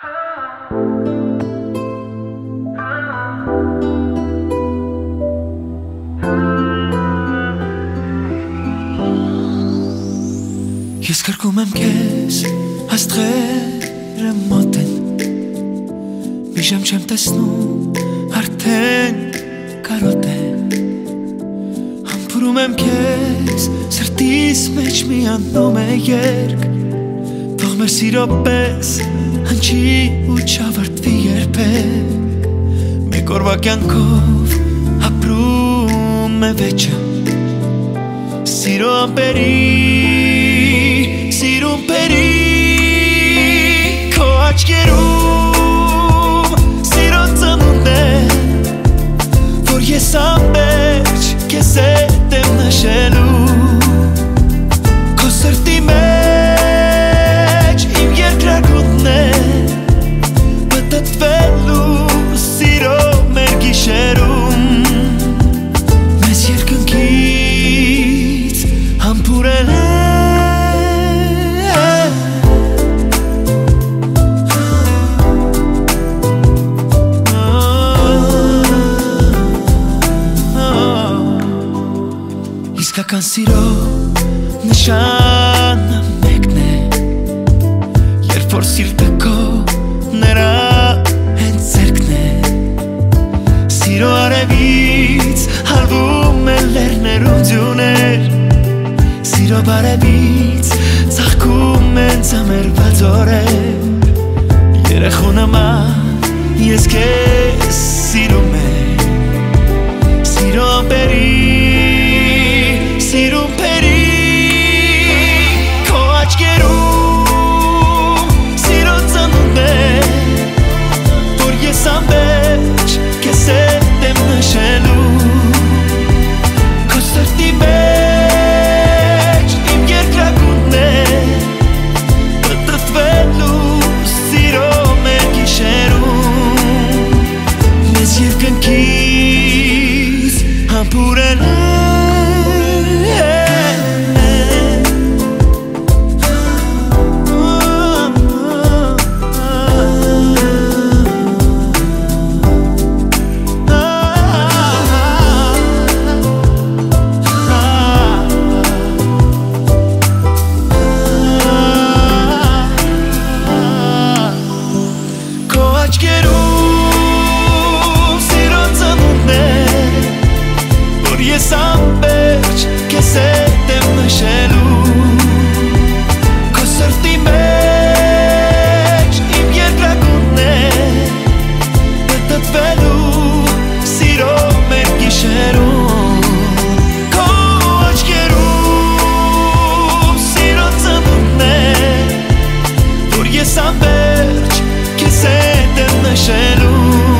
Ես կրկում եմ քեզ աստղերը մոտ են Մի ժամ չեմ տեսնում արդեն կարոտ են Համբուրում եմ քեզ սրտիս մեջ մի անդում է երկ Թող մեր սիրո պես հնչի ու չավարտվի երբեք Մեկ օրվա կյանքով ապրում է վեճը Սիրո ամպերի Սիրուն պերի Քո աչքերում Սիրո ծնունդ է Որ ես ամբերջ Քեզ հետ եմ նշելու Քո սրտի մեջ Իմ երկրագուտն է Պտտվելու Սիրո մեր գիշերում Մեզ երկնքից Համբուրել է Իսկական սիրո նշանը մեկն է Երբ որ սիրտը քո նրա հենց ձեռքն է Սիրո արևից հալվում են լեռներում ձյուներ Սիրո բարևից ծաղկում են ծամերված օրեր Երեխու նման ես քեզ սիրում եմ Սիրո ամպերի Սիրուն պերի Քո աչքերում Սիրո ծնունդ է Որ ես ամբերջ Քեզ հետ եմ նշելու Քո սրտի մեջ Իմ երկրագուտն է Պտտվելու Սիրո մեր գիշերում Մեզ երկնքից Համբուրել է Ես ամբերջ քեզ հետ եմ նշելու Քո սրտի մեջ իմ երկրագուտն է Պտտվելու սիրո մեր գիշերում Քո աչքերում սիրո ծնունդն է Որ ես ամբերջ քեզ հետ եմ նշելու